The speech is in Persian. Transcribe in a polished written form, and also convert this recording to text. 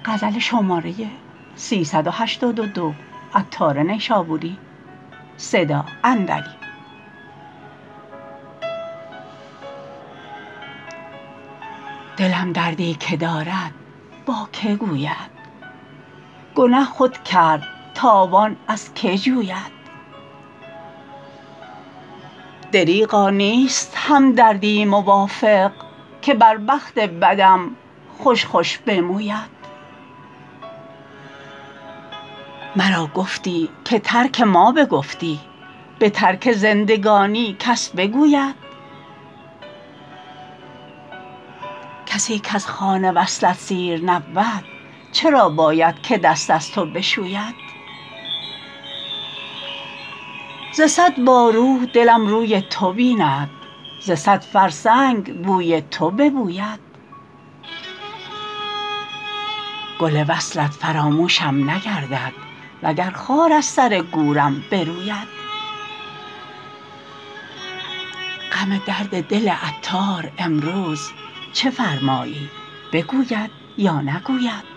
دلم دردی که دارد با که گوید گنه خود کرد تاوان از که جوید دریغا نیست همدردی موافق که بر بخت بدم خوش خوش بموید مرا گفتی که ترک ما بگفتی به ترک زندگانی کس بگوید کسی کز خوان وصلت سیر نبود چرا باید که دست از تو بشوید ز صد بارو دلم روی تو بیند ز صد فرسنگ بوی تو ببوید گل وصلت فراموشم نگردد وگر خار از سر گورم بروید غم درد دل عطار امروز چه فرمایی بگوید یا نگوید